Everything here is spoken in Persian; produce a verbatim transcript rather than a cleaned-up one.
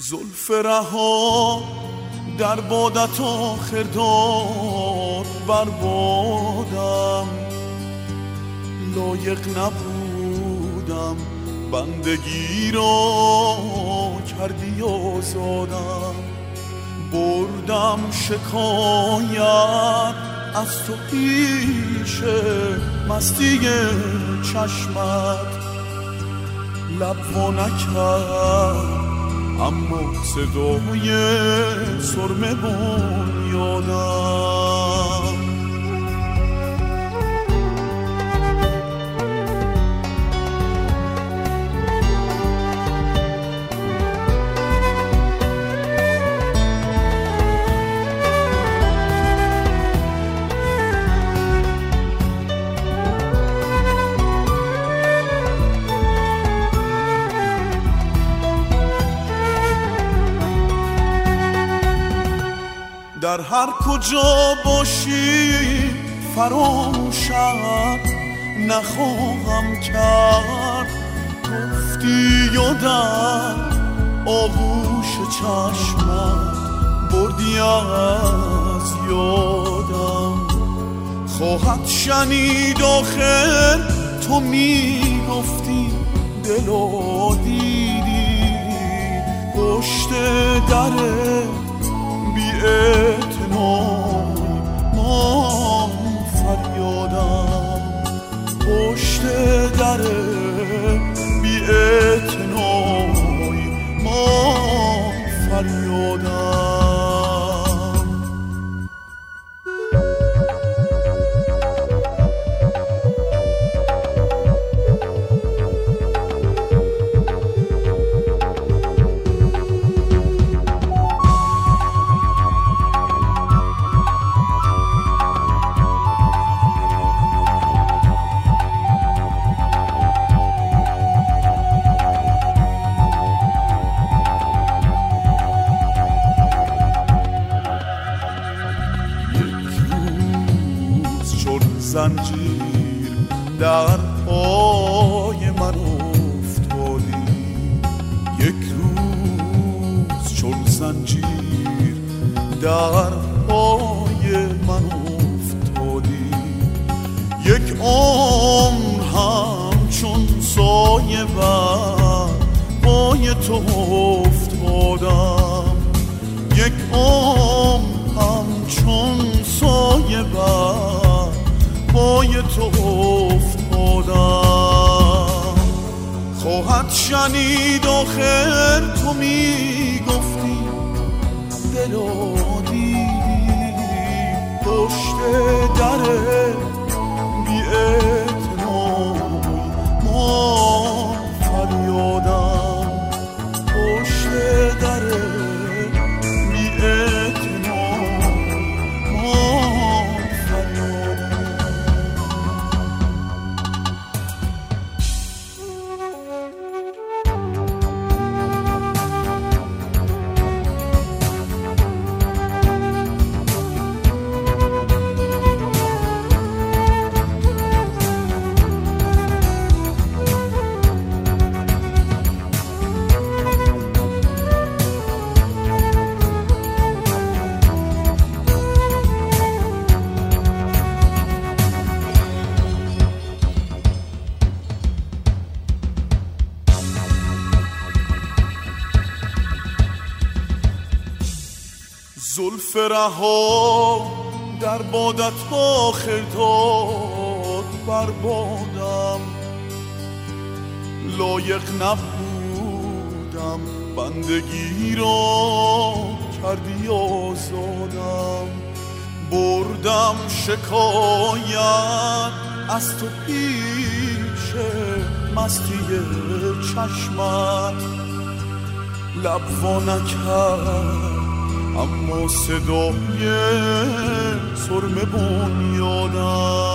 زلف رها در بادت آخر داد بر بادم، لایق نبودم بندگی را کردی آزادم. بردم شکایت از تو پیش مستی چشمت، لب وا نکرد اما صدای سرمه بنیادم. در هر کجا باشی فراموشت نخواهم کرد، گفتی یادم آغوش چشمت بردی از یادم. خواهد شنید آخر تو میگفتی دلا دیدی پشت دره بی اعتنایی من فریادم، پشت در بی اعتنایی من فریادم. زنجیر در پای من افتادی، یک روز چون زنجیر در پای من افتادی، یک عمر همچون سایه بر پای تو افتادم، یک عمر همچون سایه بر پای تو افتادم. خواهد شنید آخر تو میگفتی دلا دیدی پشت در بی اعتنایی من فریادم، پشت در بی اعتنایی من فریادم. زلف رها در بادت آخر داد بر بادم، لایق نبودم بندگی را کردی آزادم. بردم شکایت از تو پیش مستی چشمت، لب وا نکرد اما صدای سرمه بنیادم.